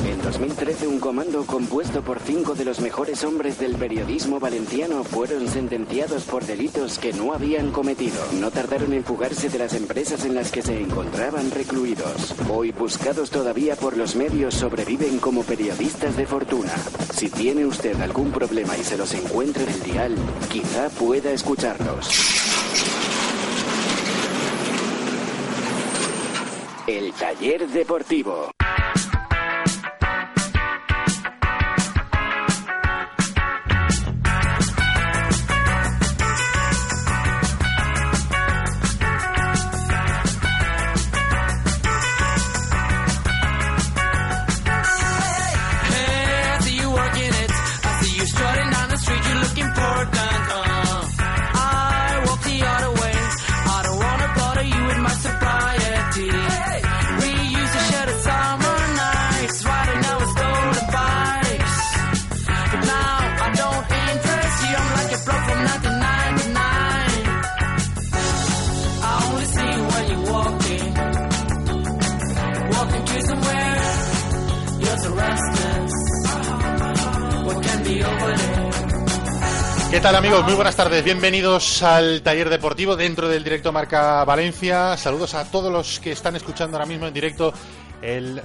En 2013, un comando compuesto por 5 de los mejores hombres del periodismo valenciano fueron sentenciados por delitos que no habían cometido. No tardaron en fugarse de las empresas en las que se encontraban recluidos. Hoy, buscados todavía por los medios, sobreviven como periodistas de fortuna. Si tiene usted algún problema y se los encuentra en el dial, quizá pueda escucharlos. El Taller Deportivo. ¿Qué tal, amigos? Muy buenas tardes, bienvenidos al Taller Deportivo dentro del Directo Marca Valencia. Saludos a todos los que están escuchando ahora mismo en directo el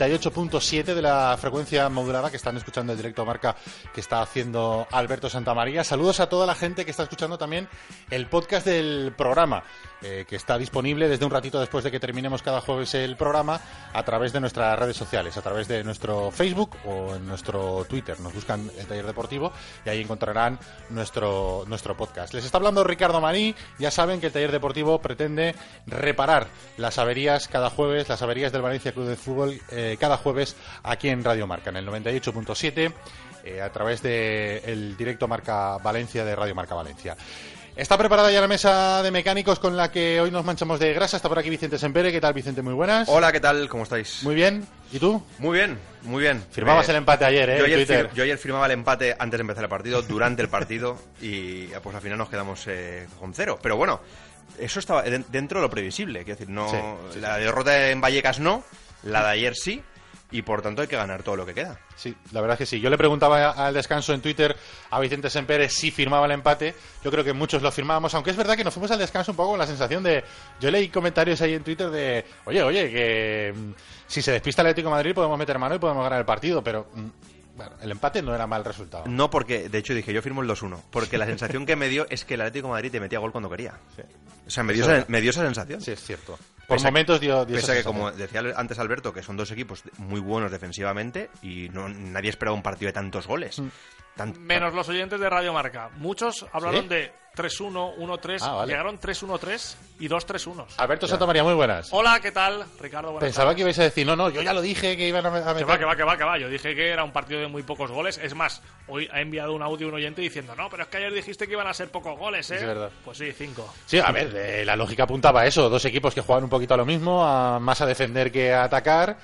98.7 de la frecuencia modulada, que están escuchando el Directo Marca que está haciendo Alberto Santamaría. Saludos a toda la gente que está escuchando también el podcast del programa, que está disponible desde un ratito después de que terminemos cada jueves el programa a través de nuestras redes sociales, a través de nuestro Facebook o en nuestro Twitter. Nos buscan el Taller Deportivo y ahí encontrarán nuestro podcast. Les está hablando Ricardo Marí. Ya saben que el Taller Deportivo pretende reparar las averías cada jueves, las averías del Valencia Club de Fútbol cada jueves aquí en Radio Marca, en el 98.7, a través del Directo Marca Valencia de Radio Marca Valencia. Está preparada ya la mesa de mecánicos con la que hoy nos manchamos de grasa. Está por aquí Vicente Sempere. ¿Qué tal, Vicente? Muy buenas. Hola, ¿qué tal? ¿Cómo estáis? Muy bien. ¿Y tú? Muy bien, muy bien. Firmabas el empate ayer, ¿eh? Yo ayer firmaba el empate antes de empezar el partido, durante el partido, y pues al final nos quedamos con 0. Pero bueno, eso estaba dentro de lo previsible. Quiero decir, no, sí. La derrota en Vallecas no, la de ayer sí. Y por tanto hay que ganar todo lo que queda. Sí, la verdad es que sí. Yo le preguntaba al descanso en Twitter a Vicente Sempere si firmaba el empate. Yo creo que muchos lo firmábamos, aunque es verdad que nos fuimos al descanso un poco con la sensación de... Yo leí comentarios ahí en Twitter de... Oye, que si se despista el Atlético de Madrid podemos meter mano y podemos ganar el partido, pero... Bueno, el empate no era mal resultado. No, porque de hecho dije, yo firmo el 2-1. Porque la sensación que me dio es que el Atlético de Madrid te metía gol cuando quería. Sí. O sea, me dio esa sensación. Sí, es cierto. Por momentos dio pese a que, como decía antes Alberto, que son dos equipos muy buenos defensivamente y nadie esperaba un partido de tantos goles. Menos los oyentes de Radio Marca. Muchos hablaron de 3-1, 1-3. Vale. Llegaron 3-1-3 y 2-3-1. Alberto Santamaría, muy buenas. Hola, ¿qué tal? Ricardo, buenas Pensaba tardes. Que ibais a decir, no, yo ya lo dije que iban a meter... Que va. Yo dije que era un partido de muy pocos goles. Es más, hoy ha enviado un audio un oyente diciendo, no, pero es que ayer dijiste que iban a ser pocos goles, ¿eh? Es verdad. Pues sí, 5. Sí, a ver, la lógica apuntaba a eso. Dos equipos que juegan un poquito a lo mismo, más a defender que a atacar.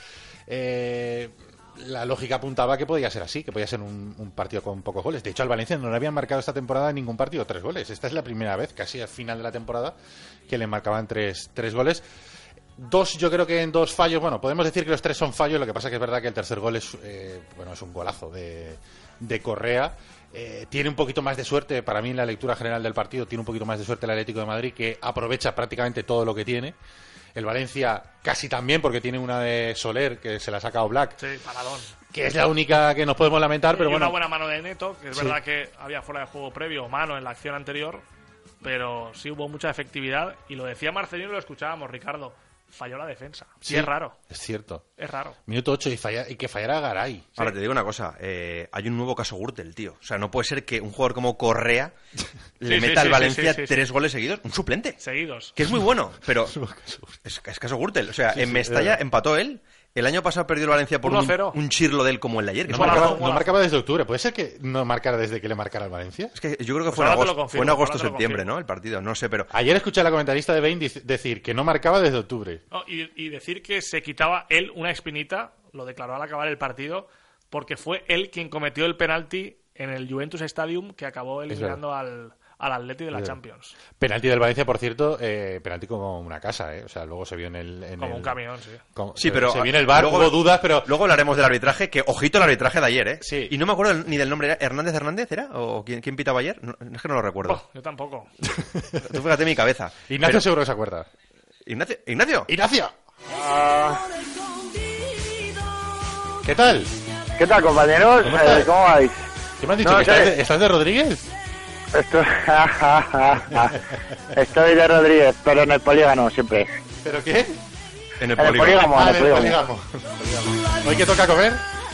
La lógica apuntaba que podía ser así, que podía ser un partido con pocos goles. De hecho, al Valencia no le habían marcado esta temporada en ningún partido 3 goles. Esta es la primera vez, casi al final de la temporada, que le marcaban 3 goles. Yo creo que en 2 fallos. Bueno, podemos decir que los 3 son fallos. Lo que pasa que es verdad que el tercer gol es un golazo de Correa. Tiene un poquito más de suerte, para mí en la lectura general del partido, tiene un poquito más de suerte el Atlético de Madrid, que aprovecha prácticamente todo lo que tiene. El Valencia casi también, porque tiene una de Soler que se la ha sacado Black. Sí, paradón. Que es la única que nos podemos lamentar, pero bueno. Una buena mano de Neto, que es verdad que había fuera de juego previo, mano en la acción anterior, pero sí hubo mucha efectividad. Y lo decía Marcelino y lo escuchábamos, Ricardo. Falló la defensa. Sí, es raro. Es cierto. Es raro. Minuto 8 y que fallara Garay. Sí. Ahora te digo una cosa. Hay un nuevo caso Gürtel, tío. O sea, no puede ser que un jugador como Correa le meta al Valencia 3 goles seguidos. Un suplente. Seguidos. Que es muy bueno, pero es caso Gürtel. O sea, en Mestalla empató él. El año pasado perdió el Valencia por un chirlo de él como el de ayer. Que no marcaba desde octubre. ¿Puede ser que no marcara desde que le marcara al Valencia? Es que yo creo que fue en agosto, septiembre, ¿no? El partido, no sé, pero... Ayer escuché a la comentarista de Bain decir que no marcaba desde octubre. No, y decir que se quitaba él una espinita, lo declaró al acabar el partido, porque fue él quien cometió el penalti en el Juventus Stadium que acabó eliminando al al Atleti de la Champions. Penalti del Valencia, por cierto, penalti como una casa, ¿eh? O sea, luego se vio como un camión, sí. Sí, pero se vio en el VAR, hubo dudas, pero... Luego hablaremos del arbitraje, que ojito el arbitraje de ayer, ¿eh? Sí. Y no me acuerdo ni del nombre, ¿era Hernández, ¿era? ¿O quién pitaba ayer? No, es que no lo recuerdo. Yo tampoco. Tú fíjate mi cabeza. Ignacio seguro que se acuerda. ¿Ignacio? ¡Ignacio! ¿Qué tal? ¿Qué tal, compañeros? ¿Cómo vais? ¿Qué me has dicho? ¿Estás de Rodríguez? Estoy de Rodríguez, pero en el polígono siempre. ¿Pero qué? En el polígono. En el polígono. ¿Hoy qué toca comer?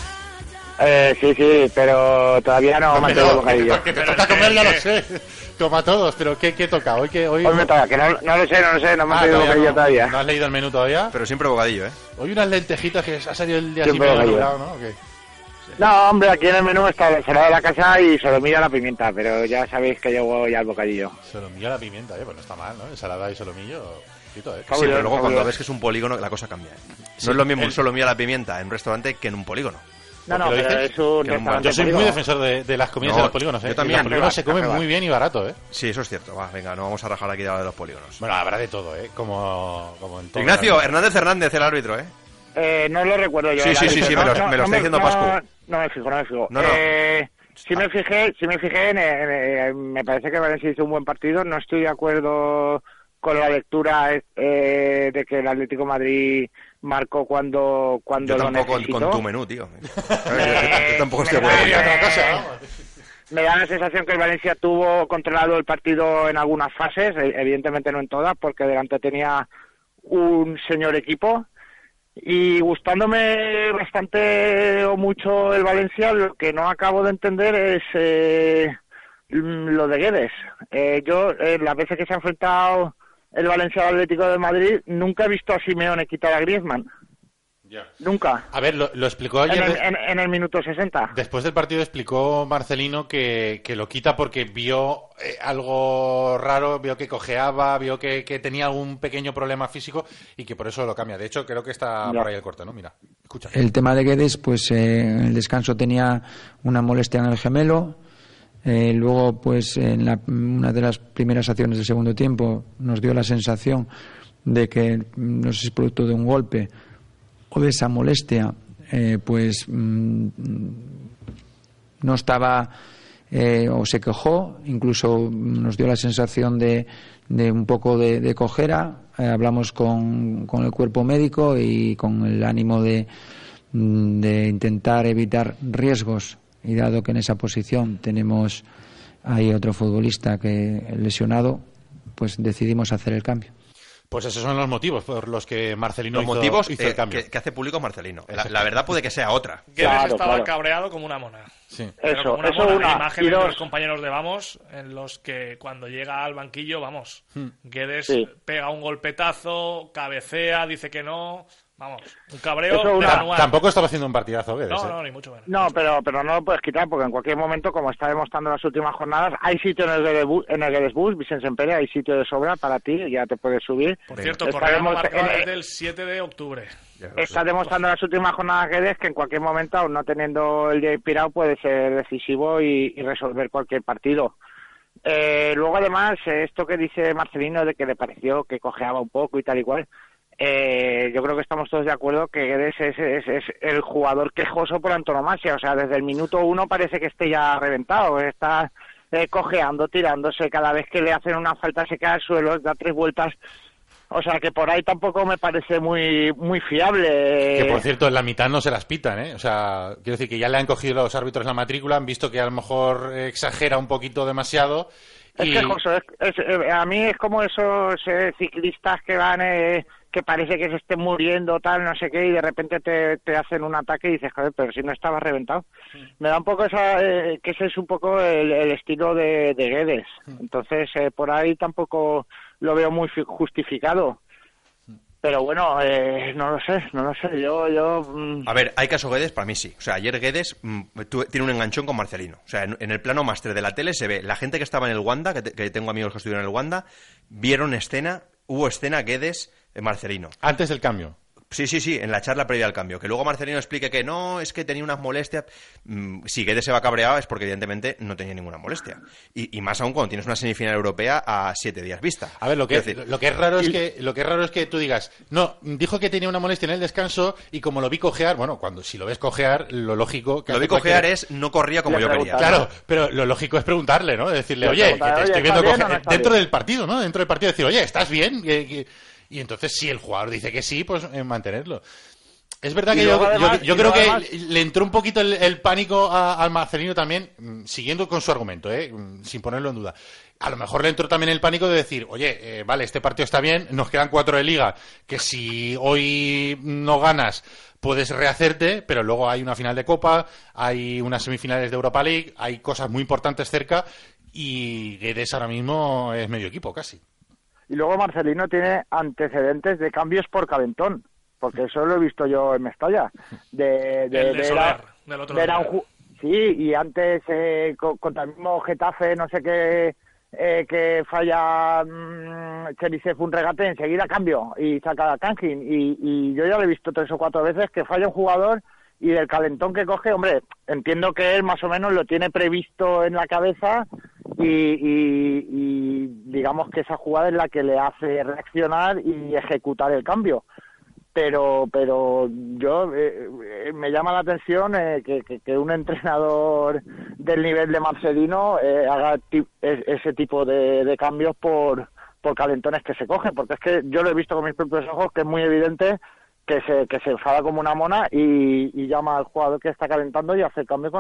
Sí, pero todavía no me ha quedado bocadillo. Que te toca comer ya lo sé. Como a todos, pero ¿qué toca? Hoy me toca, que no lo sé, no me ha pedido bocadillo todavía. ¿No has leído el menú todavía? Pero siempre bocadillo, ¿eh? Hoy unas lentejitas que ha salido el día siempre así medio nublado, ¿no? ¿O qué? No, hombre, aquí en el menú está la ensalada de la casa y solomillo a la pimienta, pero ya sabéis que llevo ya el bocadillo. Solomillo a la pimienta, pues no está mal, ¿no? Ensalada y solomillo, Sí, pero luego cuando ves que es un polígono, la cosa cambia. No es lo mismo un solomillo a la pimienta en un restaurante que en un polígono. No, pero es un restaurante. Yo soy muy defensor de las comidas de los polígonos, ¿eh? Yo también. Los polígonos se comen muy bien y barato, ¿eh? Sí, eso es cierto. Va, venga, no vamos a rajar aquí de los polígonos. Bueno, habrá de todo, ¿eh? Como en todo. Ignacio, Hernández, el árbitro, ¿eh? No lo recuerdo yo. Sí, me lo está diciendo Pascu. No me fijo. No. Sí me fijé me parece que Valencia hizo un buen partido. No estoy de acuerdo con la lectura de que el Atlético de Madrid marcó cuando yo lo necesitó. Con tu menú, tío. Yo tampoco estoy de acuerdo. Me da la sensación que el Valencia tuvo controlado el partido en algunas fases, evidentemente no en todas, porque delante tenía un señor equipo. Y gustándome bastante o mucho el Valencia, lo que no acabo de entender es lo de Guedes. Yo, las veces que se ha enfrentado el Valencia al Atlético de Madrid, nunca he visto a Simeone quitar a Griezmann. Ya. Nunca. A ver, lo explicó ayer... En el minuto 60. Después del partido explicó Marcelino que lo quita porque vio algo raro, vio que cojeaba, vio que tenía algún pequeño problema físico y que por eso lo cambia. De hecho, creo que está por ahí el corte, ¿no? Mira, escucha. El tema de Guedes, pues en el descanso tenía una molestia en el gemelo. Luego, pues en una de las primeras acciones del segundo tiempo nos dio la sensación de que, no sé si es producto de un golpe o de esa molestia, no estaba o se quejó, incluso nos dio la sensación de un poco de cojera. Hablamos con el cuerpo médico y con el ánimo de intentar evitar riesgos, y dado que en esa posición tenemos ahí otro futbolista que lesionado, pues decidimos hacer el cambio. Pues esos son los motivos por los que Marcelino hizo el cambio. Que hace público Marcelino. La verdad puede que sea otra. Guedes estaba cabreado como una mona. Sí. Eso una imagen de los compañeros de Vamos, en los que cuando llega al banquillo, Guedes pega un golpetazo, cabecea, dice que no... Vamos, un cabreo manual. Tampoco estaba haciendo un partidazo, Guedes. No, ni mucho menos. No, pero no lo puedes quitar porque en cualquier momento, como está demostrando en las últimas jornadas, hay sitio en el Guedes Bus, Vicente Sempere, hay sitio de sobra para ti, ya te puedes subir. Por cierto, Correa marcó desde el 7 de octubre. Está demostrando en las últimas jornadas Guedes que en cualquier momento, aún no teniendo el día inspirado, puede ser decisivo y resolver cualquier partido. Luego, además, esto que dice Marcelino de que le pareció que cojeaba un poco y tal y cual... yo creo que estamos todos de acuerdo que Guedes es el jugador quejoso por antonomasia. O sea, desde el minuto 1 parece que esté ya reventado, está cojeando, tirándose, cada vez que le hacen una falta se cae al suelo, da 3 vueltas. O sea, que por ahí tampoco me parece muy muy fiable. Que, por cierto, en la mitad no se las pitan, ¿eh? O sea, quiero decir que ya le han cogido los árbitros la matrícula, han visto que a lo mejor exagera un poquito demasiado. Es quejoso, a mí es como esos ciclistas que van... que parece que se estén muriendo, tal, no sé qué, y de repente te hacen un ataque y dices, joder, pero si no estabas reventado. Me da un poco que ese es un poco el estilo de Guedes. Entonces, por ahí tampoco lo veo muy justificado. Pero bueno, no lo sé, yo... A ver, hay caso Guedes, para mí sí. O sea, ayer Guedes tiene un enganchón con Marcelino. O sea, en el plano máster de la tele se ve, la gente que estaba en el Wanda, que tengo amigos que estuvieron en el Wanda, vieron hubo escena Guedes... Marcelino. Antes del cambio. Sí, en la charla previa al cambio. Que luego Marcelino explique que no, es que tenía unas molestias. Si Guedes se va cabreado es porque evidentemente no tenía ninguna molestia. Y más aún cuando tienes una semifinal europea a 7 días vista. A ver, lo que es raro es que tú digas, no, dijo que tenía una molestia en el descanso y como lo vi cojear, bueno, si lo ves cojear, lo lógico... Lo vi cojear es no corría como yo quería. Claro, pero lo lógico es preguntarle, ¿no? Decirle, oye, que te estoy viendo cojear dentro del partido, ¿no? Dentro del partido decir, oye, ¿estás bien? Y entonces, si el jugador dice que sí, pues mantenerlo. Es verdad que yo creo que le entró un poquito el pánico al Marcelino también, siguiendo con su argumento, sin ponerlo en duda. A lo mejor le entró también el pánico de decir, oye, vale, este partido está bien, nos quedan 4 de Liga, que si hoy no ganas puedes rehacerte, pero luego hay una final de Copa, hay unas semifinales de Europa League, hay cosas muy importantes cerca y Guedes ahora mismo es medio equipo casi. Y luego Marcelino tiene antecedentes de cambios por calentón, porque eso lo he visto yo en Mestalla. De Soler, del otro día. Sí, y antes contra el mismo Getafe, no sé qué, que falla Cherisev un regate, enseguida cambio y saca a Kangin. Y yo ya lo he visto 3 o 4 veces que falla un jugador y del calentón que coge, hombre, entiendo que él más o menos lo tiene previsto en la cabeza y digamos que esa jugada es la que le hace reaccionar y ejecutar el cambio. Pero yo me llama la atención que un entrenador del nivel de Marcelino haga ese tipo de cambios por calentones que se cogen, porque es que yo lo he visto con mis propios ojos que es muy evidente que se enfada como una mona y llama al jugador que está calentando y hace el cambio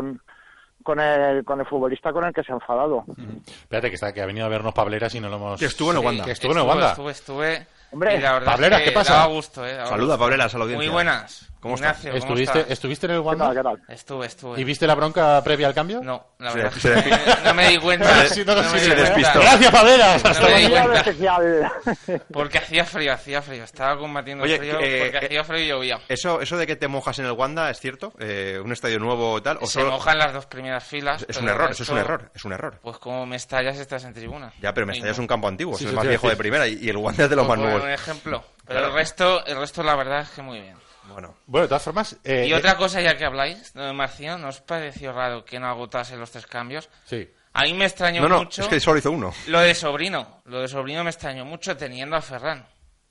con el futbolista con el que se ha enfadado. Espérate, que ha venido a vernos Pableras y no lo hemos... Que estuvo en el Wanda. Estuve. Hombre, y la verdad Pableras, es ¿qué que pasa? daba gusto, Saluda, Pableras, a la audiencia. Muy buenas. ¿Cómo Ignacio, estás? ¿cómo estás? ¿Estuviste en el Wanda? ¿Qué tal? Estuve. ¿Y viste la bronca previa al cambio? No, la verdad es que no me di cuenta. Se despistó. Gracias, Pableras. No me di cuenta. Especial. Porque hacía frío. Estaba combatiendo el frío porque hacía frío y llovía. ¿Eso de que te mojas en el Wanda es cierto? ¿Un estadio nuevo y tal? ¿O se mojan las 2 primeras filas. Es un error, eso es un error. Pues como Mestalla estás en tribuna. Ya, pero Mestalla es un campo antiguo, Sí, es el más viejo de primera y el Wanda es de los más nuevos. Un ejemplo. Pero Claro. el resto la verdad es que muy bien. Bueno, de todas formas... Y otra cosa ya que habláis, Marcio, ¿no os pareció raro que no agotase los 3 cambios? Sí. A mí me extrañó mucho... es que solo hizo uno. Lo de Sobrino me extrañó mucho teniendo a Ferran.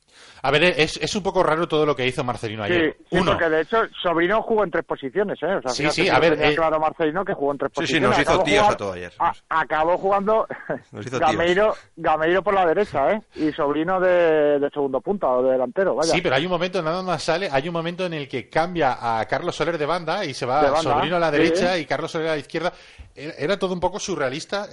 A ver, es un poco raro todo lo que hizo Marcelino ayer. Sí, porque de hecho Sobrino jugó en 3 posiciones, ¿eh? O sea, sí, a ver... tenía claro Marcelino que jugó en 3 posiciones. Sí, nos hizo tíos a todo ayer. Acabó jugando Nos hizo Gameiro por la derecha, ¿eh? Y Sobrino de segundo punta o de delantero, vaya. Sí, pero hay un momento, nada más sale, hay un momento en el que cambia a Carlos Soler de banda y se va Sobrino a la derecha y Carlos Soler a la izquierda. Era todo un poco surrealista.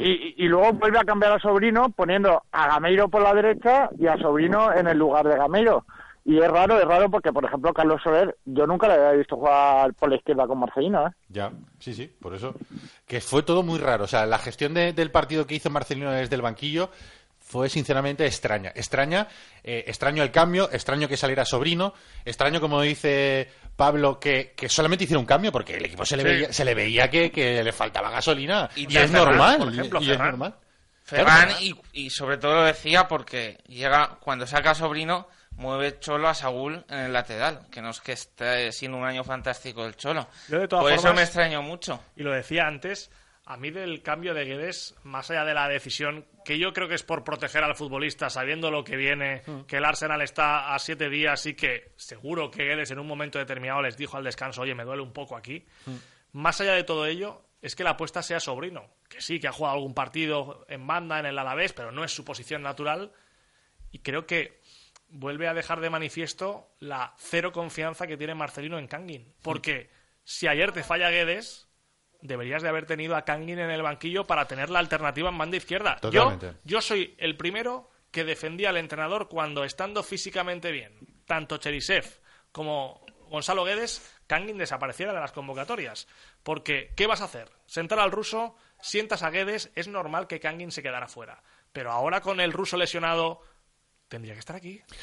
Y luego vuelve a cambiar a Sobrino poniendo a Gameiro por la derecha y a Sobrino en el lugar de Gameiro. Y es raro porque, por ejemplo, Carlos Soler, yo nunca le había visto jugar por la izquierda con Marcelino, ¿eh? Ya, sí, por eso. Que fue todo muy raro. O sea, la gestión del partido que hizo Marcelino desde el banquillo fue sinceramente extraña. Extraño el cambio, extraño que saliera Sobrino, extraño, como dice Pablo, que solamente hiciera un cambio, porque el equipo se le veía que le faltaba gasolina. Y es normal. Por ejemplo, y es normal. Ferran, y sobre todo lo decía porque cuando saca a Sobrino, mueve Cholo a Saúl en el lateral, que no es que esté siendo un año fantástico el Cholo. Yo de todas Por eso formas, me extrañó mucho. Y lo decía antes, a mí del cambio de Guedes, más allá de la decisión, que yo creo que es por proteger al futbolista, sabiendo lo que viene, que el Arsenal está a 7 días y que seguro que Guedes en un momento determinado les dijo al descanso, oye, me duele un poco aquí. Más allá de todo ello, es que la apuesta sea Sobrino, que sí, que ha jugado algún partido en banda, en el Alavés, pero no es su posición natural, y creo que vuelve a dejar de manifiesto la cero confianza que tiene Marcelino en Kangin, porque si ayer te falla Guedes, deberías de haber tenido a Kangin en el banquillo para tener la alternativa en banda izquierda. Yo soy el primero que defendía al entrenador cuando, estando físicamente bien, tanto Cherisev como Gonzalo Guedes, Kangin desapareciera de las convocatorias. Porque, ¿qué vas a hacer? Sentar al ruso, sientas a Guedes, es normal que Kangin se quedara fuera. Pero ahora con el ruso lesionado, tendría que estar aquí.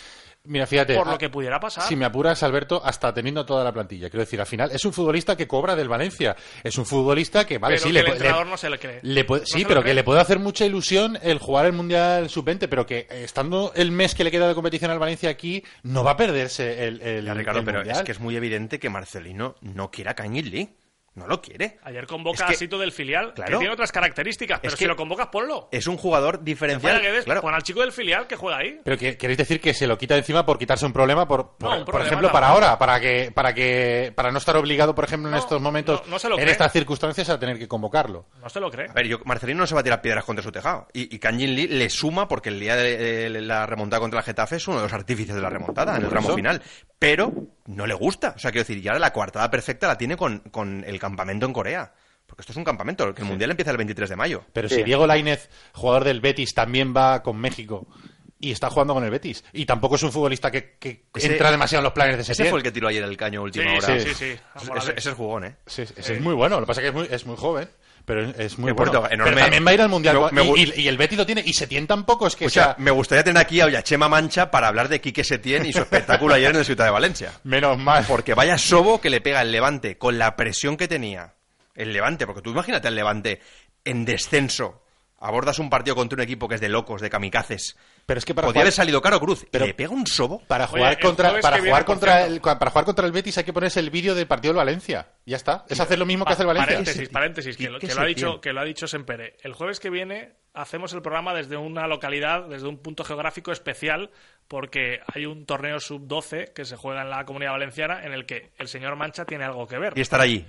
Mira, fíjate, por lo que pudiera pasar. Si me apuras, Alberto, hasta teniendo toda la plantilla. Quiero decir, al final, es un futbolista que cobra del Valencia. Es un futbolista que, vale, pero sí, que el entrenador no se le cree. Sí, pero que le puede hacer mucha ilusión el jugar el Mundial Sub-20, pero que estando el mes que le queda de competición al Valencia aquí, no va a perderse el Ricardo, el pero Mundial. es que es muy evidente que Marcelino no quiere a Cañilli. No lo quiere. Ayer convoca a Sito del filial, claro, que tiene otras características, pero si lo convocas, ponlo. Es un jugador diferencial. Claro. Pon al chico del filial que juega ahí. Pero ¿queréis decir que se lo quita de encima por quitarse un problema? Por ejemplo, para ahora, para no estar obligado, por ejemplo, en estos momentos, en estas circunstancias, a tener que convocarlo. No se lo cree. A ver, Marcelino no se va a tirar piedras contra su tejado. Y Kangin Lee le suma porque el día de la remontada contra el Getafe es uno de los artífices de la remontada en el tramo final. Pero no le gusta. O sea, quiero decir, ya la coartada perfecta la tiene con el campamento en Corea. Porque esto es un campamento, que el Mundial empieza el 23 de mayo. Pero si Diego Lainez, jugador del Betis, también va con México y está jugando con el Betis, y tampoco es un futbolista que entra demasiado en los planes de Setién. Ese fue el que tiró ayer el caño a última hora. Sí. Ese es jugón, ¿eh? Sí, ese es muy bueno. Lo que pasa es que es muy joven. Pero es muy bueno. Enorme. Pero también va a ir al Mundial. Y el Betis lo tiene. Y Setién tampoco es que sea... me gustaría tener aquí a Chema Mancha para hablar de Quique Setién y su espectáculo ayer en el Ciutat de Valencia. Menos mal. Porque vaya sobo que le pega el Levante con la presión que tenía. El Levante, porque tú imagínate al Levante en descenso. Abordas un partido contra un equipo que es de locos, de kamikazes. Pero es que podría haber salido Caro Cruz. Pero le pega un sobo. Para jugar contra el Betis hay que ponerse el vídeo del partido del Valencia. Ya está. Es hacer lo mismo que hace el Valencia. Paréntesis, que lo ha dicho Sempere. El jueves que viene hacemos el programa desde una localidad, desde un punto geográfico especial, porque hay un torneo sub-12 que se juega en la Comunidad Valenciana en el que el señor Mancha tiene algo que ver. Y estará allí.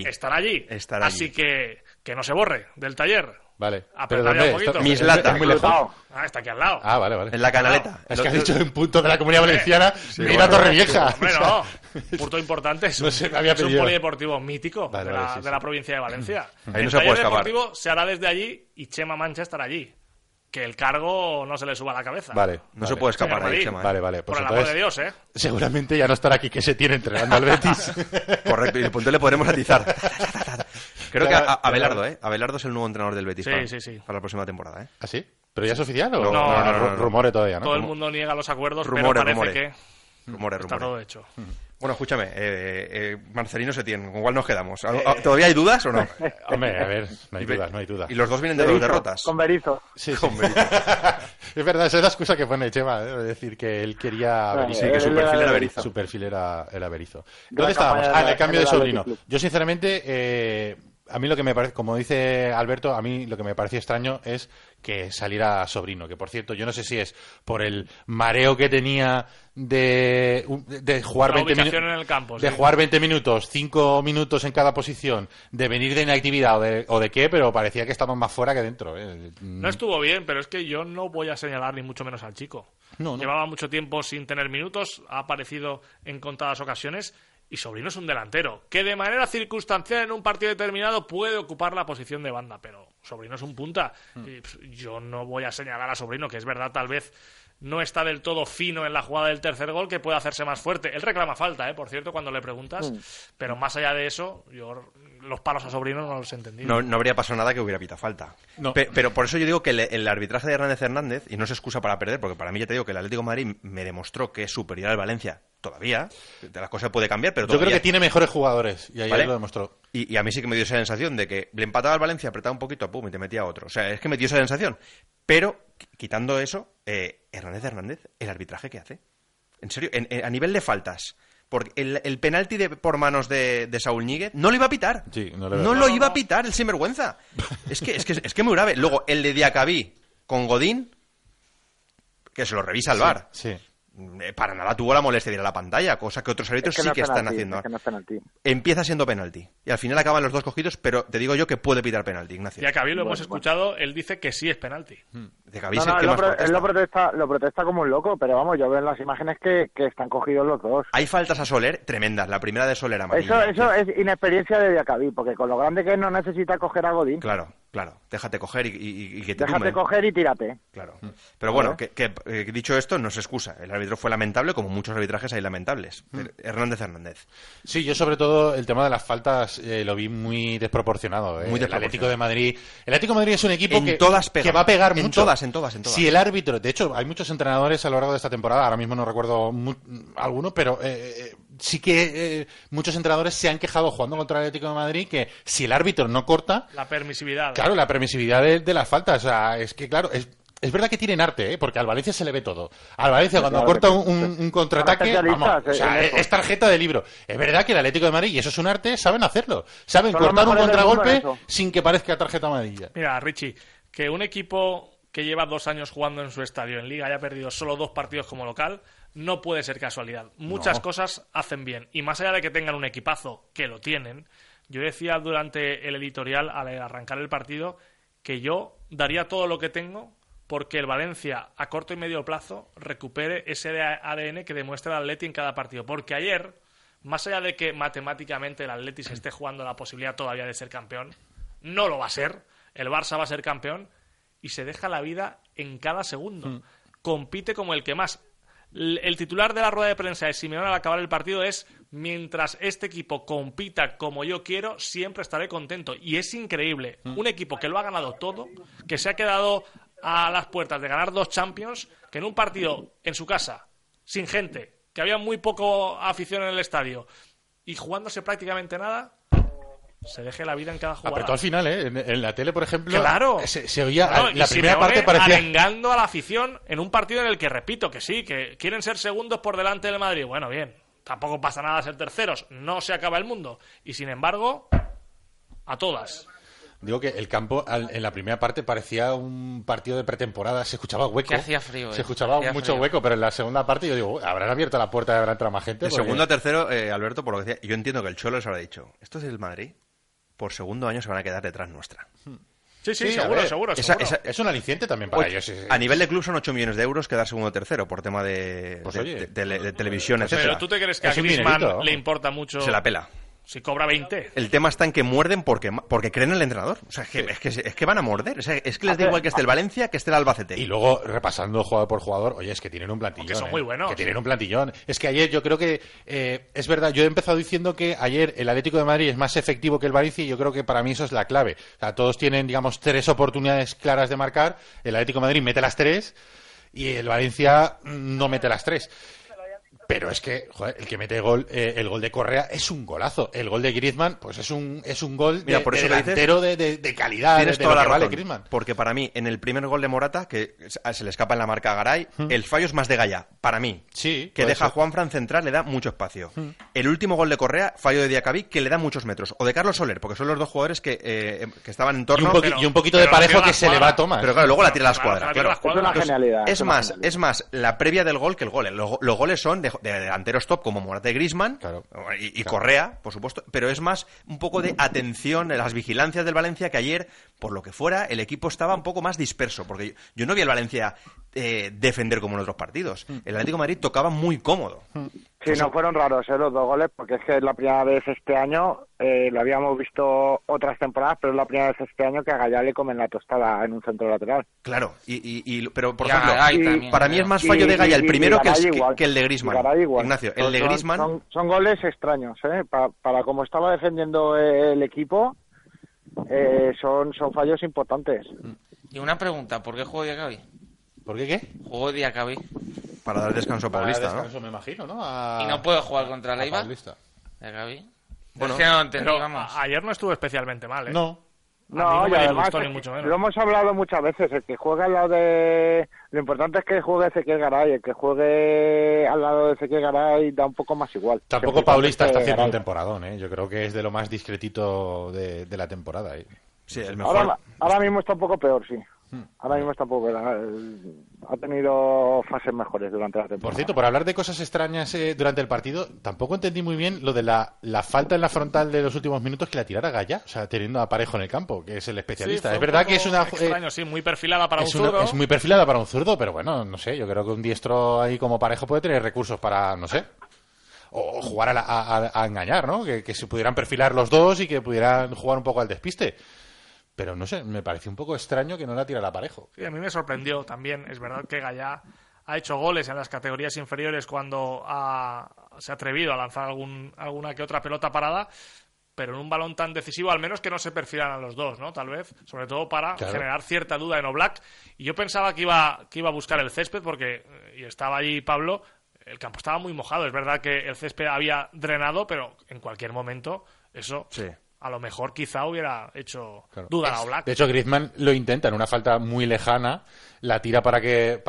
Así que no se borre del taller. Vale. ¿Pero dónde? Mislata. Muy lejos. Está aquí al lado. Ah, vale. En la Canaleta. Es que has dicho un punto de la Comunidad Valenciana. Mira Torrevieja. Hombre, no. Punto importante. Es un polideportivo mítico de la provincia de Valencia. Ahí no se puede escapar. El deportivo se hará desde allí y Chema Mancha estará allí. Que el cargo no se le suba a la cabeza. No se puede escapar ahí, Chema. Vale. Por el amor de Dios, ¿eh? Seguramente ya no estará aquí que se tiene entrenando al Betis. Correcto, y el punto le podremos atizar. Creo que Abelardo, Abelardo es el nuevo entrenador del Betis para la próxima temporada, ¿eh? ¿Ah, sí? ¿Pero ya es oficial o no? Rumore todavía, ¿no? Todo el mundo niega los acuerdos, pero parece que está todo hecho. Bueno, escúchame, Marcelino Setién, ¿con cuál nos quedamos? ¿Todavía hay dudas o no? Hombre, a ver, no hay duda. Y los dos vienen de dos derrotas. Con Berizzo. Sí. Con Berizzo. Es verdad, esa es la excusa que pone Chema, es decir, que él quería Berizzo. Sí, que su perfil era Berizzo. Su perfil era Berizzo. ¿Dónde estábamos? En el cambio de Sobrino. Yo, sinceramente, a mí lo que me parece, como dice Alberto, a mí lo que me pareció extraño es que saliera Sobrino, que por cierto, yo no sé si es por el mareo que tenía de jugar 20 minutos en el campo, de jugar 20 minutos, 5 minutos en cada posición, de venir de inactividad o de qué, pero parecía que estaban más fuera que dentro. No estuvo bien, pero es que yo no voy a señalar ni mucho menos al chico. No. Llevaba mucho tiempo sin tener minutos, ha aparecido en contadas ocasiones. Y Sobrino es un delantero, que de manera circunstancial en un partido determinado puede ocupar la posición de banda, pero Sobrino es un punta. Y yo no voy a señalar a Sobrino, que es verdad, tal vez no está del todo fino en la jugada del tercer gol, que puede hacerse más fuerte. Él reclama falta, por cierto, cuando le preguntas, pero más allá de eso, yo los palos a Sobrino no los he entendido. No habría pasado nada que hubiera pitado falta. No. Pero por eso yo digo que el arbitraje de Hernández, y no es excusa para perder, porque para mí ya te digo que el Atlético de Madrid me demostró que es superior al Valencia. Todavía, de las cosas puede cambiar, pero todavía. Yo creo que tiene mejores jugadores, y ayer lo demostró. Y a mí sí que me dio esa sensación de que le empataba al Valencia, apretaba un poquito, pum, y te metía otro. O sea, es que me dio esa sensación. Pero, quitando eso, Hernández, el arbitraje que hace. En serio, a nivel de faltas. Porque el penalti por manos de Saúl Ñíguez no lo iba a pitar. Sí, no lo iba a pitar, el sinvergüenza. Es que muy grave. Luego, el de Diacabí con Godín, que se lo revisa el VAR. Sí. Para nada tuvo la molestia de ir a la pantalla, cosa que otros árbitros sí que están haciendo. Es que no es penalti. Empieza siendo penalti. Y al final acaban los dos cogidos, pero te digo yo que puede pitar penalti, Ignacio. Ya que a mí lo hemos escuchado, él dice que sí es penalti. De Gaví él lo protesta como un loco, pero vamos, yo veo en las imágenes que están cogidos los dos. Hay faltas a Soler tremendas. La primera de Soler amarilla. Eso es inexperiencia de Diacabí, porque con lo grande que es no necesita coger a Godín. Claro. Claro, déjate coger y que te Déjate tumben. coger y tírate. Claro. Pero bueno, que dicho esto, no es excusa. El árbitro fue lamentable, como muchos arbitrajes hay lamentables. Hernández. Sí, yo sobre todo el tema de las faltas lo vi muy desproporcionado. Muy El Atlético de Madrid es un equipo que va a pegar en mucho. En todas. Si el árbitro, de hecho, hay muchos entrenadores a lo largo de esta temporada, ahora mismo no recuerdo alguno, pero sí que muchos entrenadores se han quejado jugando contra el Atlético de Madrid que si el árbitro no corta... La permisividad. Claro, la permisividad de las faltas. O sea, es que, claro, es verdad que tienen arte, porque al Valencia se le ve todo. Al Valencia, cuando corta un contraataque, vamos, o sea, es tarjeta de libro. Es verdad que el Atlético de Madrid, y eso es un arte, saben hacerlo. Saben cortar un contragolpe sin que parezca tarjeta amarilla. Mira, Richie, que un equipo que lleva 2 años jugando en su estadio en Liga haya perdido solo 2 partidos como local, no puede ser casualidad. Muchas cosas hacen bien. Y más allá de que tengan un equipazo, que lo tienen, yo decía durante el editorial, al arrancar el partido, que yo daría todo lo que tengo porque el Valencia, a corto y medio plazo, recupere ese ADN que demuestra el Atleti en cada partido. Porque ayer, más allá de que matemáticamente el Atleti se esté jugando la posibilidad todavía de ser campeón, no lo va a ser. El Barça va a ser campeón y se deja la vida en cada segundo. Compite como el que más. El titular de la rueda de prensa de Simeone al acabar el partido es: mientras este equipo compita como yo quiero, siempre estaré contento. Y es increíble, un equipo que lo ha ganado todo, que se ha quedado a las puertas de ganar 2 Champions, que en un partido en su casa, sin gente, que había muy poco afición en el estadio y jugándose prácticamente nada, se deje la vida en cada jugada. Apretó al final, en la tele, por ejemplo, claro, se oía, claro, la primera parte parecía... arengando a la afición en un partido en el que, repito, que sí, que quieren ser segundos por delante del Madrid. Bueno, bien, tampoco pasa nada ser terceros, no se acaba el mundo. Y sin embargo, a todas. Digo que el campo en la primera parte parecía un partido de pretemporada, se escuchaba hueco. Que hacía frío. Se escuchaba mucho hueco, pero en la segunda parte yo digo, habrán abierto la puerta y habrá entrado más gente. De segundo a tercero, Alberto, por lo que decía, yo entiendo que el Cholo les habrá dicho, esto es el Madrid, por segundo año se van a quedar detrás nuestra. Sí, seguro. Es un aliciente también para ellos. A nivel de club son 8 millones de euros quedar segundo o tercero por tema de televisión, etc. Pero ¿tú te crees que a Griezmann le importa mucho? Se la pela. Si cobra 20. El tema está en que muerden porque creen en el entrenador. O sea, es que van a morder. O sea, es que les da igual que esté el Valencia que esté el Albacete. Y luego, repasando jugador por jugador, oye, es que tienen un plantillón. Que son muy buenos. Que tienen un plantillón. Es que ayer yo creo que, es verdad, yo he empezado diciendo que ayer el Atlético de Madrid es más efectivo que el Valencia y yo creo que para mí eso es la clave. O sea, todos tienen, digamos, 3 oportunidades claras de marcar. El Atlético de Madrid mete las 3 y el Valencia no mete las 3. Pero es que, joder, el que mete gol, el gol de Correa es un golazo. El gol de Griezmann, pues es un gol de delantero de calidad. Tienes toda la razón, Griezmann. Porque para mí, en el primer gol de Morata, que se le escapa en la marca a Garay, el fallo es más de Gaya, para mí. Sí. Que deja a Juanfran central, le da mucho espacio. El último gol de Correa, fallo de Diacabí, que le da muchos metros. O de Carlos Soler, porque son los dos jugadores que estaban en torno. Y un poquito de parejo que se le va a Tomás. Pero claro, luego la tira a la escuadra. Claro. Es una genialidad. Es más, la previa del gol que el gol. Los goles son de delanteros top, como Morata y Griezmann, claro, y Correa, por supuesto, pero es más un poco de atención de las vigilancias del Valencia, que ayer, por lo que fuera, el equipo estaba un poco más disperso, porque yo no vi al Valencia defender como en otros partidos. El Atlético de Madrid tocaba muy cómodo. Sí, no fueron raros los 2 goles, porque es que es la primera vez este año, lo habíamos visto otras temporadas, pero es la primera vez este año que a Gallá le comen la tostada en un centro lateral. Claro, pero por ejemplo, para mí es más fallo de Gallá el primero que el de Griezmann. Ignacio, el de Griezmann... Son goles extraños, para como estaba defendiendo el equipo, son fallos importantes. Y una pregunta, ¿por qué juego Diacabí? ¿Por qué? Juego Diacabí. Para dar descanso a Paulista, ¿no? Me imagino, ¿no? ¿Y no puede jugar contra la Eibar? Diacabí. Bueno, es que no entendí, vamos. Ayer no estuvo especialmente mal, ¿eh? No, y además lo hemos hablado muchas veces, el que juega al lado de... Lo importante es que juegue Ezequiel Garay, el que juegue al lado de Ezequiel Garay da un poco más igual. Tampoco Paulista está haciendo un temporadón, ¿eh? Yo creo que es de lo más discretito de la temporada. Sí, el mejor. Ahora mismo está un poco peor, sí. Ahora mismo está un poco peor. Ha tenido fases mejores durante la temporada. Por cierto, por hablar de cosas extrañas durante el partido, tampoco entendí muy bien lo de la falta en la frontal de los últimos minutos que la tirara Gaya, o sea, teniendo a Parejo en el campo, que es el especialista. Sí, es verdad que es una... extraño, sí, muy perfilada para un zurdo. Es muy perfilada para un zurdo, pero bueno, no sé, yo creo que un diestro ahí como Parejo puede tener recursos para, no sé, o jugar a engañar, ¿no? Que se pudieran perfilar los dos y que pudieran jugar un poco al despiste. pero no sé, me pareció un poco extraño que no la tirara Parejo. Sí, a mí me sorprendió también. Es verdad que Gallá ha hecho goles en las categorías inferiores cuando se ha atrevido a lanzar alguna que otra pelota parada, pero en un balón tan decisivo, al menos que no se perfilan a los dos, ¿no? Tal vez, sobre todo para generar cierta duda en Oblak. Y yo pensaba que iba a buscar el césped porque, y estaba allí Pablo, el campo estaba muy mojado. Es verdad que el césped había drenado, pero en cualquier momento eso... Sí. A lo mejor quizá hubiera hecho duda a Oblak. De hecho, Griezmann lo intenta en una falta muy lejana, la tira para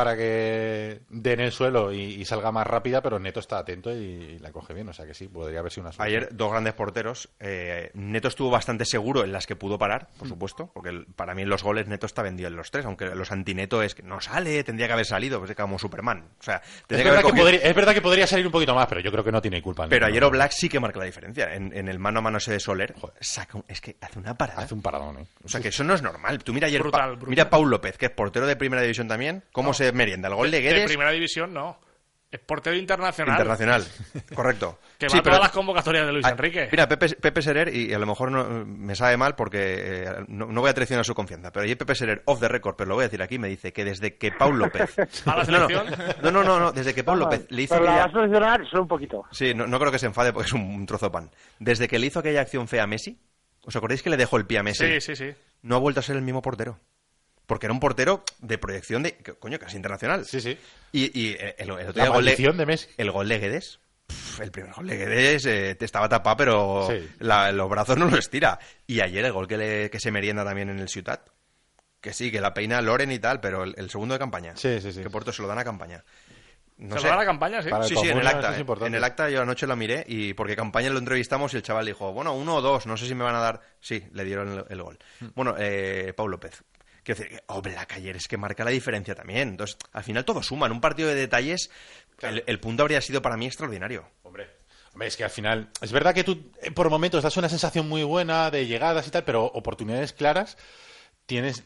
que dé en el suelo y salga más rápida, pero Neto está atento y la coge bien, o sea que sí, podría haber sido una solución. Ayer, dos grandes porteros. Neto estuvo bastante seguro en las que pudo parar, por supuesto, porque para mí en los goles Neto está vendido en los tres, aunque los anti-Neto es que no sale, tendría que haber salido, pues es como Superman. O sea, es verdad que podría salir un poquito más, pero yo creo que no tiene culpa. Pero ayer Oblak sí que marca la diferencia. En el mano a mano ese de Soler, es que hace una parada. Hace un paradón, O sea, que eso no es normal. Tú mira ayer brutal. Mira a Pau López, que es portero de Primera División también, cómo se merienda. El gol de Guedes... De Primera División no. Es portero internacional. Internacional, correcto. Que va a todas las convocatorias de Luis Enrique. Mira, Pepe Serer, y a lo mejor me sabe mal porque no voy a traicionar su confianza, pero ayer Pepe Serer, off the record, pero lo voy a decir aquí, me dice que desde que Pau López... ¿A la selección? No, desde que Pau López le hizo... Pero la vas a solucionar solo un poquito. Sí, no creo que se enfade porque es un trozo de pan. Desde que le hizo aquella acción fea a Messi, ¿os acordáis que le dejó el pie a Messi? Sí. No ha vuelto a ser el mismo portero. Porque era un portero de proyección de... Coño, casi internacional. Sí. Y el otro día de Messi. El gol de Guedes... El primer gol de Guedes te estaba tapado, pero los brazos no lo estira. Y ayer el gol que se merienda también en el Ciutat. Que sí, que la peina Loren y tal, pero el segundo de Campaña. Sí. Que Porto se lo dan a Campaña. No sé. ¿Se lo dan a Campaña, sí? Sí, en el acta. En el acta yo anoche lo miré y porque Campaña lo entrevistamos y el chaval dijo, bueno, 1 o 2, no sé si me van a dar... Sí, le dieron el gol. Bueno, Pau López. Quiero decir, Oblak ayer es que marca la diferencia también. Entonces, al final todo suma. En un partido de detalles, el punto habría sido para mí extraordinario. Hombre, es que al final... Es verdad que tú por momentos das una sensación muy buena de llegadas y tal, pero oportunidades claras tienes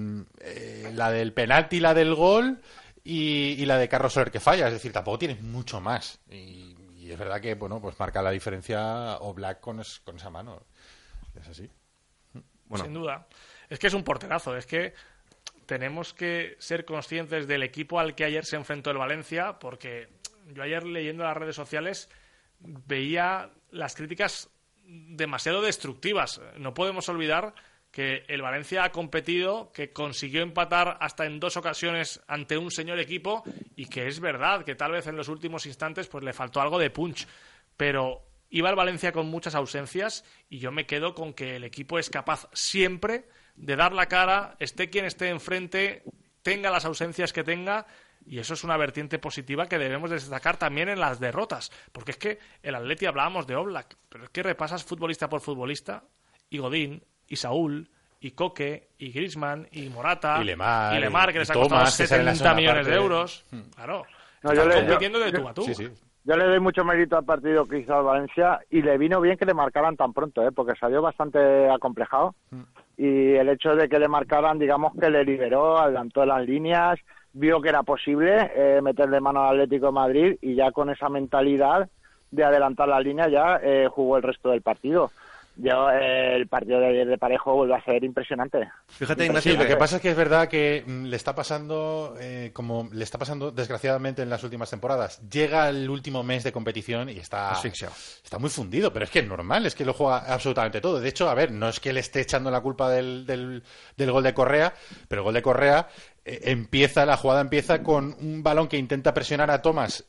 la del penalti, la del gol y la de Carlos Soler que falla. Es decir, tampoco tienes mucho más. Y es verdad que, bueno, pues marca la diferencia Oblak con esa mano. Es así. Sin duda. Es que es un porterazo, es que tenemos que ser conscientes del equipo al que ayer se enfrentó el Valencia, porque yo ayer leyendo las redes sociales veía las críticas demasiado destructivas. No podemos olvidar que el Valencia ha competido, que consiguió empatar hasta en 2 ocasiones ante un señor equipo y que es verdad que tal vez en los últimos instantes pues le faltó algo de punch, pero iba el Valencia con muchas ausencias y yo me quedo con que el equipo es capaz siempre de dar la cara, esté quien esté enfrente, tenga las ausencias que tenga, y eso es una vertiente positiva que debemos destacar también en las derrotas, porque es que el Atleti hablábamos de Oblak, pero es que repasas futbolista por futbolista, y Godín, y Saúl, y Coque, y Griezmann, y Morata, y Lemar que les ha costado 70 millones de euros. Claro, están compitiendo de tú a tú. Sí. Yo le doy mucho mérito al partido que hizo el Valencia y le vino bien que le marcaran tan pronto, porque salió bastante acomplejado. Y el hecho de que le marcaran, digamos que le liberó, adelantó las líneas, vio que era posible meterle mano al Atlético de Madrid y ya con esa mentalidad de adelantar las líneas ya jugó el resto del partido. El partido de ayer de Parejo vuelve a ser impresionante. Fíjate, Ignacio, lo que pasa es que es verdad que le está pasando como le está pasando desgraciadamente en las últimas temporadas. Llega el último mes de competición y está muy fundido, pero es que es normal, es que lo juega absolutamente todo. De hecho, a ver, no es que le esté echando la culpa del gol de Correa, pero el gol de Correa la jugada empieza con un balón que intenta presionar a Thomas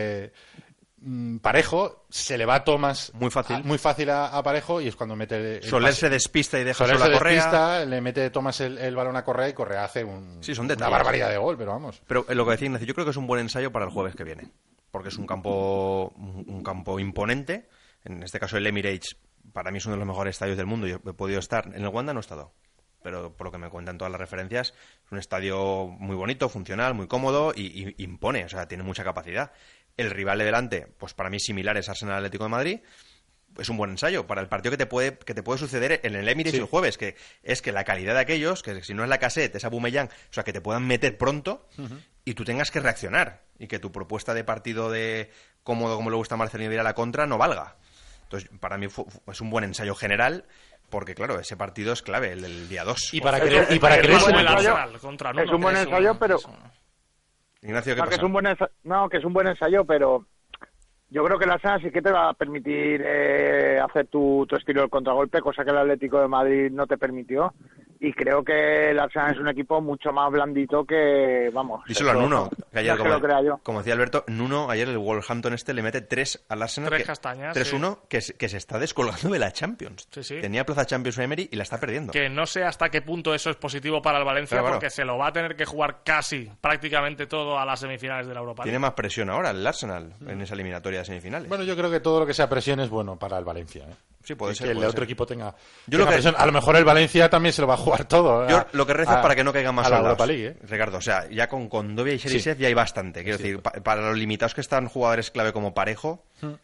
Parejo, se le va a Thomas muy fácil a Parejo y es cuando mete Soler se despista y deja solo a Correa. Le mete Thomas el balón a Correa y Correa hace una barbaridad de gol, pero vamos. Pero lo que decía Ignacio, yo creo que es un buen ensayo para el jueves que viene, porque es un campo imponente. En este caso el Emirates para mí es uno de los mejores estadios del mundo. Yo he podido estar en el Wanda, no he estado, pero por lo que me cuentan todas las referencias, es un estadio muy bonito, funcional, muy cómodo y impone, o sea, tiene mucha capacidad. El rival de delante, pues para mí similar es Arsenal Atlético de Madrid. Es un buen ensayo para el partido que te puede suceder en el Emirates el jueves, que es que la calidad de aquellos, que si no es Lacazette, es Aubameyang, o sea, que te puedan meter pronto y tú tengas que reaccionar y que tu propuesta de partido de cómodo, como le gusta a Marcelino, ir a la contra, no valga. Entonces, para mí es un buen ensayo general, porque claro, ese partido es clave, el día 2. Y para creerse el Arsenal contra Nuno. Es un buen ensayo, pero... Ignacio, ¿qué pasa? Que es un buen ensayo, pero yo creo que el Arsenal sí que te va a permitir hacer tu estilo del contragolpe, cosa que el Atlético de Madrid no te permitió. Y creo que el Arsenal es un equipo mucho más blandito que, vamos... Díselo a Nuno, que ayer, como decía Alberto, Nuno, ayer el Wolverhampton le mete 3 al Arsenal. 3 castañas. 3-1, sí. que se está descolgando de la Champions. Sí. Tenía plaza Champions Emery y la está perdiendo. Que no sé hasta qué punto eso es positivo para el Valencia, claro, porque se lo va a tener que jugar prácticamente todo a las semifinales de la Europa League. Tiene más presión ahora el Arsenal en esa eliminatoria de semifinales. Bueno, yo creo que todo lo que sea presión es bueno para el Valencia, ¿eh? Sí, puede ser. Que el otro equipo tenga presión. A lo mejor el Valencia también se lo va a jugar todo. Yo lo que rezo es para que no caigan más a la soldados, Europa League, ¿eh? Ricardo, o sea, ya con Condovia y Cherisev ya hay bastante. Quiero decir, para los limitados que están jugadores clave como Parejo,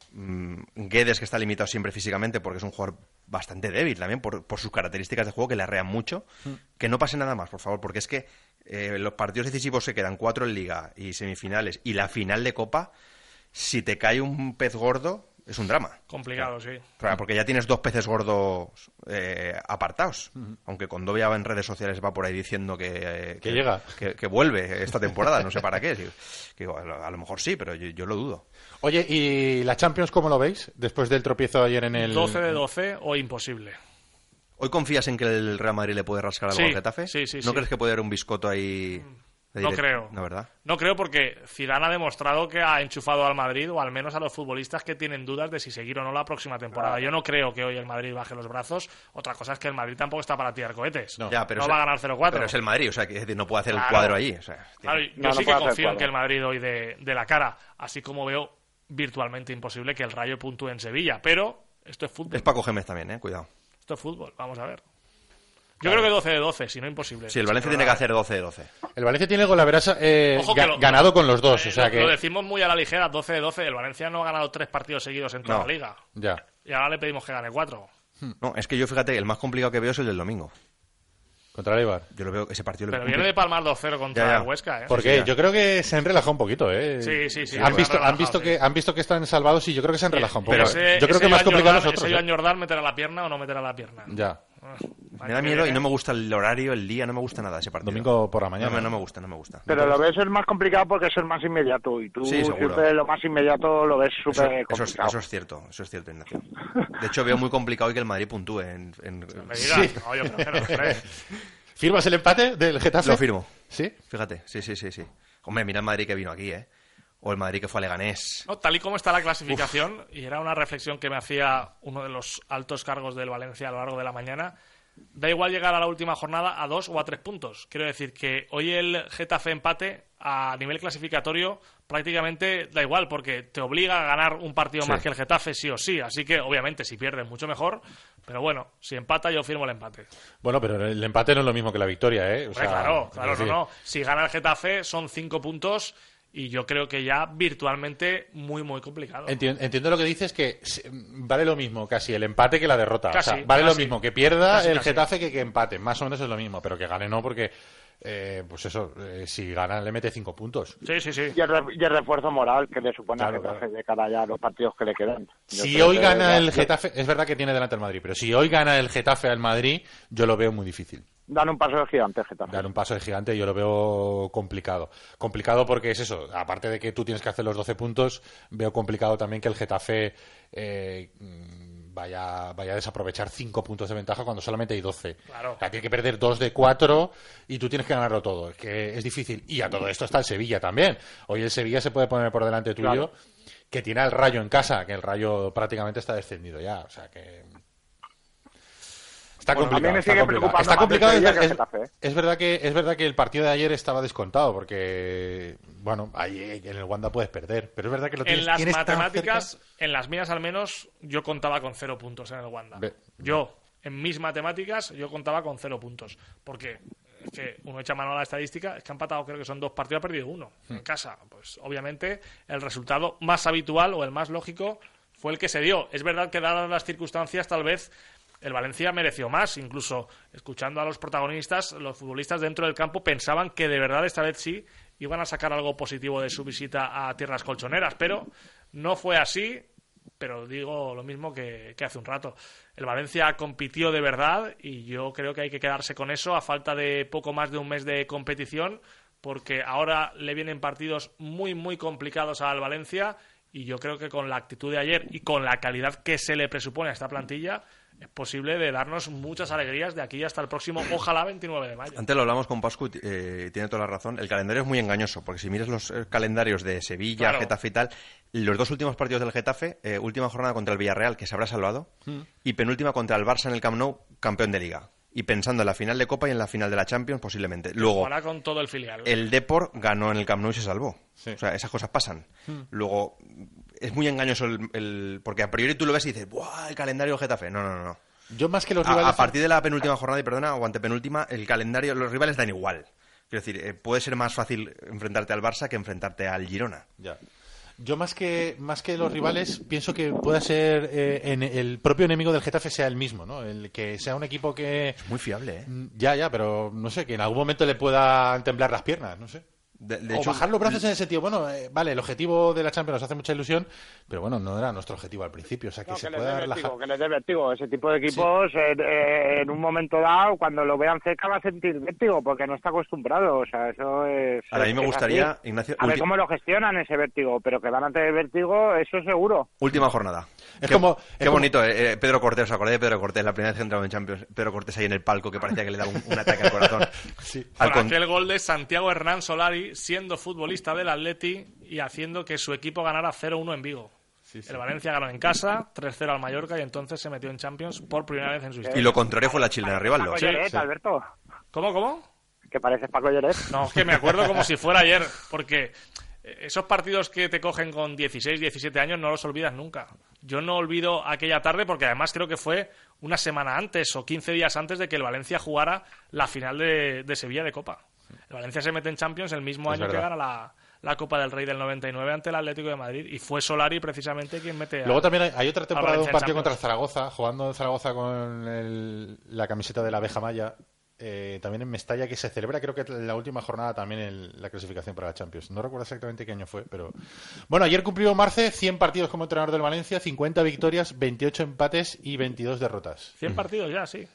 Guedes, que está limitado siempre físicamente porque es un jugador bastante débil también por sus características de juego que le arrean mucho, que no pase nada más, por favor, porque es que los partidos decisivos se quedan 4 en Liga y semifinales y la final de Copa, si te cae un pez gordo... Es un drama. Complicado, sí. Claro, porque ya tienes 2 peces gordos apartados. Aunque Condovia en redes sociales va por ahí diciendo que llega. Que vuelve esta temporada, no sé para qué. Que a lo mejor sí, pero yo lo dudo. Oye, ¿y la Champions cómo lo veis? Después del tropiezo ayer en el... 12 de 12 o imposible. ¿Hoy confías en que el Real Madrid le puede rascar algo al Getafe? Sí. ¿No crees que puede haber un biscoto ahí...? No creo. No, ¿verdad? No creo porque Zidane ha demostrado que ha enchufado al Madrid, o al menos a los futbolistas que tienen dudas de si seguir o no la próxima temporada. Yo no creo que hoy el Madrid baje los brazos. Otra cosa es que el Madrid tampoco está para tirar cohetes. No va a ganar 0-4. Pero es el Madrid, o sea, que no puede hacer el cuadro allí. O sea, claro, yo sí que confío en que el Madrid hoy de la cara, así como veo virtualmente imposible que el Rayo puntúe en Sevilla. Pero esto es fútbol. Es Paco Gémez también, cuidado. Esto es fútbol, vamos a ver. Yo creo que 12 de 12, si no imposible. Sí, el Valencia tiene que hacer 12 de 12. El Valencia tiene Golaveras ganado con los dos. O sea que... Lo decimos muy a la ligera, 12 de 12. El Valencia no ha ganado 3 partidos seguidos en toda la liga. Ya. Y ahora le pedimos que gane 4. No, es que yo, fíjate, el más complicado que veo es el del domingo. Contra el Eibar. Yo lo veo, ese partido... Pero viene de palmar 2-0 contra el Huesca, ¿eh? Porque yo creo que se han relajado un poquito, ¿eh? Sí. Han visto que están salvados y yo creo que se han relajado un poco. Pero yo creo que más complicado es otro. ¿Ese Joan Jordán meterá la pierna o no meterá la pierna? Ya. Me da miedo y no me gusta el horario, el día, no me gusta nada ese partido. Domingo por la mañana. No me gusta. Pero lo ves el más complicado porque es el más inmediato y tú siempre lo más inmediato lo ves súper complicado. Eso es cierto, Ignacio. De hecho, veo muy complicado que el Madrid puntúe en... Me digas, no, yo creo que no. ¿Firmas el empate del Getafe? Lo firmo. ¿Sí? Fíjate, sí. Hombre, mira el Madrid que vino aquí, o el Madrid que fue a Leganés. No, tal y como está la clasificación, y era una reflexión que me hacía uno de los altos cargos del Valencia a lo largo de la mañana, da igual llegar a la última jornada a 2 o a 3 puntos. Quiero decir que hoy el Getafe empate a nivel clasificatorio prácticamente da igual, porque te obliga a ganar un partido más que el Getafe sí o sí. Así que, obviamente, si pierdes, mucho mejor. Pero bueno, si empata, yo firmo el empate. Bueno, pero el empate no es lo mismo que la victoria, ¿eh? O sea, claro, no. Si gana el Getafe, son 5 puntos... Y yo creo que ya virtualmente muy, muy complicado. Entiendo lo que dices, que vale lo mismo casi el empate que la derrota. Vale lo mismo que pierda el Getafe que empate. Más o menos es lo mismo, pero que gane no, porque si gana le mete 5 puntos. Sí. Y el refuerzo moral que le supone al Getafe de cara ya a los partidos que le quedan. Si hoy gana el Getafe, es verdad que tiene delante el Madrid, pero si hoy gana el Getafe al Madrid, yo lo veo muy difícil. Dan un paso de gigante, Getafe. Dar un paso de gigante yo lo veo complicado. Complicado porque es eso, aparte de que tú tienes que hacer los 12 puntos, veo complicado también que el Getafe vaya a desaprovechar 5 puntos de ventaja cuando solamente hay 12. Claro. O sea, tiene que perder 2 de 4 y tú tienes que ganarlo todo. Es que es difícil. Y a todo esto está el Sevilla también. Hoy el Sevilla se puede poner por delante tuyo, claro, que tiene al Rayo en casa, que el Rayo prácticamente está descendido ya. O sea que... Está complicado. A mí me sigue preocupando. Está complicado. Es verdad que el partido de ayer estaba descontado porque, bueno, ahí en el Wanda puedes perder, pero es verdad que lo tienes. En las matemáticas, en las mías al menos, yo contaba con 0 puntos en el Wanda. En mis matemáticas, yo contaba con 0 puntos, porque es que uno echa mano a la estadística, es que ha empatado, creo que son 2 partidos, ha perdido 1 en casa. Pues obviamente el resultado más habitual o el más lógico fue el que se dio. Es verdad que dadas las circunstancias, tal vez el Valencia mereció más, incluso escuchando a los protagonistas, los futbolistas dentro del campo pensaban que de verdad esta vez sí iban a sacar algo positivo de su visita a tierras colchoneras, pero no fue así. pero digo lo mismo que hace un rato. El Valencia compitió de verdad y yo creo que hay que quedarse con eso a falta de poco más de un mes de competición, porque ahora le vienen partidos muy, muy complicados al Valencia y yo creo que con la actitud de ayer y con la calidad que se le presupone a esta plantilla es posible de darnos muchas alegrías de aquí hasta el próximo, ojalá, 29 de mayo. Antes lo hablamos con Pascu y tiene toda la razón. El calendario es muy engañoso, porque si miras los calendarios de Sevilla, claro, Getafe y tal, los 2 últimos partidos del Getafe, última jornada contra el Villarreal, que se habrá salvado, y penúltima contra el Barça en el Camp Nou, campeón de Liga. Y pensando en la final de Copa y en la final de la Champions, posiblemente. Luego, ahora con todo el filial. El Depor ganó en el Camp Nou y se salvó. Sí. O sea, esas cosas pasan. Luego, es muy engañoso porque a priori tú lo ves y dices, ¡buah, el calendario del Getafe! No. Yo más que los rivales... A partir de la penúltima jornada, o antepenúltima, el calendario, los rivales dan igual. Quiero decir, puede ser más fácil enfrentarte al Barça que enfrentarte al Girona. Ya. Yo más que los rivales pienso que pueda ser el propio enemigo del Getafe sea el mismo, ¿no? El que sea un equipo que... Es muy fiable, ¿eh? Ya, pero no sé, que en algún momento le puedan temblar las piernas, no sé. De hecho, bajar los brazos en ese sentido. Bueno, vale, el objetivo de la Champions nos hace mucha ilusión, pero bueno, no era nuestro objetivo al principio. O sea, que se pueda relajar. Que les dé vértigo. Ese tipo de equipos, sí, en un momento dado, cuando lo vean cerca, va a sentir vértigo, porque no está acostumbrado. O sea, eso es... Ahora, a mí me gustaría, Ignacio... A ver cómo lo gestionan ese vértigo, pero que van a tener vértigo, eso seguro. Última jornada. Qué bonito, Pedro Cortés, ¿os acordáis de Pedro Cortés? La primera vez que entraba en Champions, Pedro Cortés ahí en el palco, que parecía que le daba un ataque al corazón. Sí. Por aquel gol de Santiago Hernán Solari, siendo futbolista del Atleti y haciendo que su equipo ganara 0-1 en Vigo. Sí. El Valencia ganó en casa, 3-0 al Mallorca y entonces se metió en Champions por primera vez en su historia. Y lo contrario fue la chilena rival. Paco Lloret, Alberto. ¿Cómo? Que pareces Paco Lloret. No, es que me acuerdo como si fuera ayer, porque esos partidos que te cogen con 16, 17 años no los olvidas nunca. Yo no olvido aquella tarde porque además creo que fue una semana antes o 15 días antes de que el Valencia jugara la final de Sevilla de Copa. El Valencia se mete en Champions el mismo año que gana la Copa del Rey del 99 ante el Atlético de Madrid y fue Solari precisamente quien mete Luego también hay otra temporada de un partido contra el Zaragoza, jugando en Zaragoza con la camiseta de la abeja maya, también en Mestalla, que se celebra creo que la última jornada también en la clasificación para la Champions. No recuerdo exactamente qué año fue, pero... Bueno, ayer cumplió Marce 100 partidos como entrenador del Valencia, 50 victorias, 28 empates y 22 derrotas. 100 partidos ya, sí.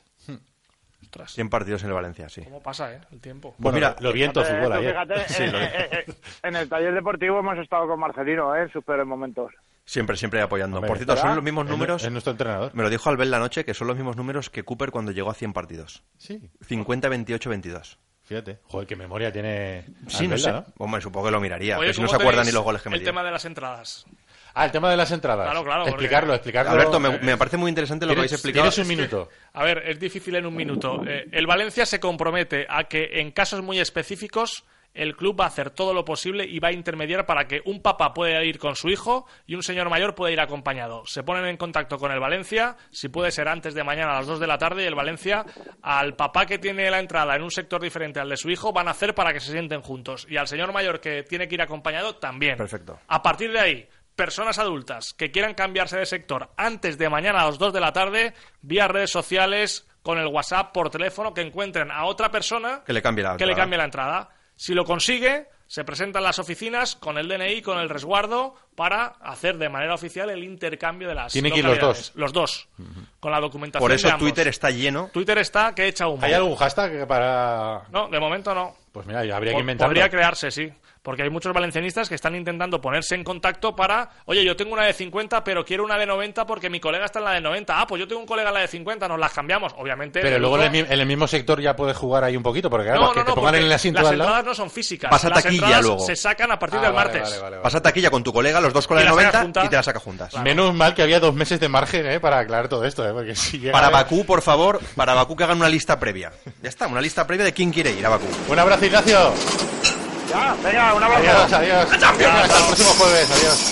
Ostras. 100 partidos en el Valencia, sí. ¿Cómo pasa, el tiempo? Bueno, mira, lo vi en todo fútbol ayer. Fíjate, en el taller deportivo hemos estado con Marcelino, en sus peores momentos. Siempre apoyando. Hombre, por cierto, son los mismos números... Es nuestro entrenador. Me lo dijo Albert la noche, que son los mismos números que Cooper cuando llegó a 100 partidos. Sí. 50, 28, 22. Fíjate. Joder, qué memoria tiene... Sí, no sé. ¿No? Hombre, supongo que lo miraría. Oye, pero si no se acuerdan ni los goles que metió. El tema de las entradas. El tema de las entradas. Claro. Explicarlo. Alberto, me parece muy interesante lo que habéis explicado. Tienes un minuto. A ver, es difícil en un minuto. El Valencia se compromete a que en casos muy específicos el club va a hacer todo lo posible y va a intermediar para que un papá pueda ir con su hijo y un señor mayor pueda ir acompañado. Se ponen en contacto con el Valencia, si puede ser antes de mañana a las 2 de la tarde, y el Valencia, al papá que tiene la entrada en un sector diferente al de su hijo, van a hacer para que se sienten juntos. Y al señor mayor que tiene que ir acompañado, también. Perfecto. A partir de ahí, personas adultas que quieran cambiarse de sector antes de mañana a las 2 de la tarde, vía redes sociales, con el WhatsApp, por teléfono, que encuentren a otra persona que le cambie la entrada. Si lo consigue, se presentan las oficinas con el DNI, con el resguardo, para hacer de manera oficial el intercambio de las Tienen que ir los dos. Los dos, con la documentación. Por eso de ambos. Twitter está lleno. Twitter está que echa humo. ¿Hay algún hashtag para...? No, de momento no. Pues mira, habría que inventarlo. Podría crearse, sí. Porque hay muchos valencianistas que están intentando ponerse en contacto para... Oye, yo tengo una de 50, pero quiero una de 90 porque mi colega está en la de 90. Pues yo tengo un colega en la de 50, nos las cambiamos. Obviamente... Pero luego en el mismo sector ya puedes jugar ahí un poquito, porque claro, que te pongan en el asiento las al lado... entradas no son físicas. Pasa las taquilla entradas luego. Se sacan a partir del martes. Vale. Pasa taquilla con tu colega, los dos con la de 90 y te la sacas juntas. Claro. Menos mal que había 2 meses de margen para aclarar todo esto. Porque si llega para Bakú, por favor, para Bakú que hagan una lista previa. Ya está, una lista previa de quién quiere ir a Bakú. Un abrazo, Ignacio. Ya, venga, un abrazo. Adiós. Hasta el próximo jueves. Adiós.